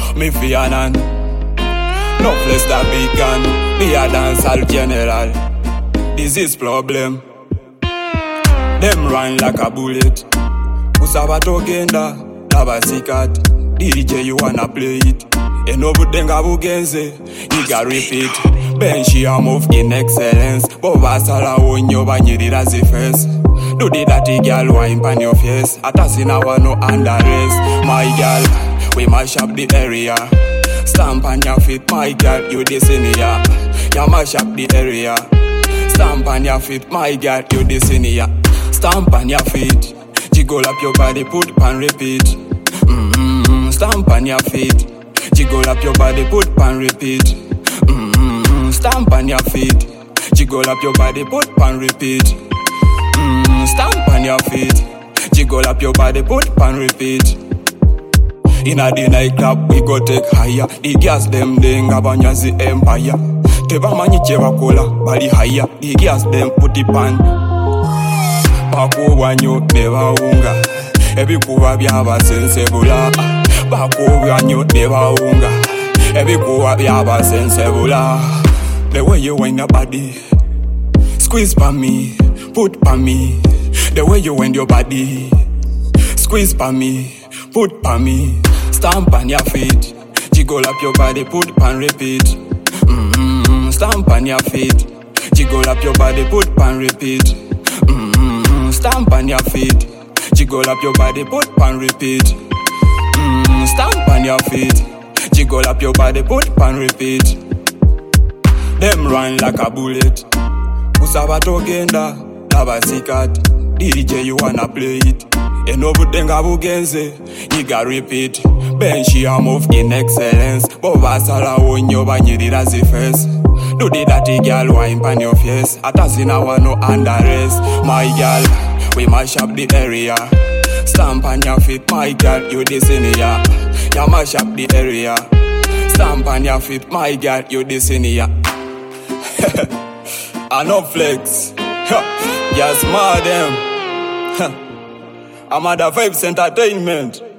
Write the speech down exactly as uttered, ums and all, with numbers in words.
me fianan. No place that big gun, be a dancehall general. This is problem. Them run like a bullet. Usaba togenda, lava sikat. D J you wanna play it. Eno budenga bugenze, you got repeat. Ben she a move in excellence. Boba sala onyo banyirira zi first. Do the dirty girl wine pan your face. Atasina wa no under rest. My girl, we mash up the area. Stamp on your feet, my girl, you the senior. You mash up the area. Stamp on your feet, my girl, you the senior. Stamp on your feet. Jiggle up your body, put pan repeat. Mm-hmm. Stamp on your feet. Jiggle up your body, put pan repeat. Mm-hmm. Stamp on your feet. Jiggle up your body, put pan repeat. Mm-hmm. Stamp on your feet. Jiggle up your body, put pan repeat. Inna the nightclub we go take higher. The girls them denga banyazi empire. Teba manyi cheva kola bali higher. The girls them put it pan. Bako wanyo neba unga. Ebi kuwa byaba sensebula. Bako wanyo neba unga. Ebi kuwa byaba sensebula. The way you wind your body, squeeze pa me, put pa me. The way you wind your body, squeeze pa me, put pa me. Stamp on your feet, jiggle up your body, put pan repeat. Mm-hmm. Stamp on your feet, jiggle up your body, put pan repeat. Mm-hmm. Stamp on your feet, jiggle up your body, put pan repeat. Mm-hmm. Stamp on your feet, jiggle up your body, put pan repeat. Them run like a bullet. Usaba togenda, lava sikat. D J you wanna play it. Eno budenga bugenze, you got repeat. Ben she a move in excellence. Boba sala onyo banyirira zi first. Do the dirty girl wine pan your face. Atasina wa no under rest. My girl, we mash up the area. Stamp on your feet, my girl, you the senior. You mash up the area. Stamp on your feet, my girl, you the senior. I no flex. Just mad them. I'm at the Vibes Entertainment.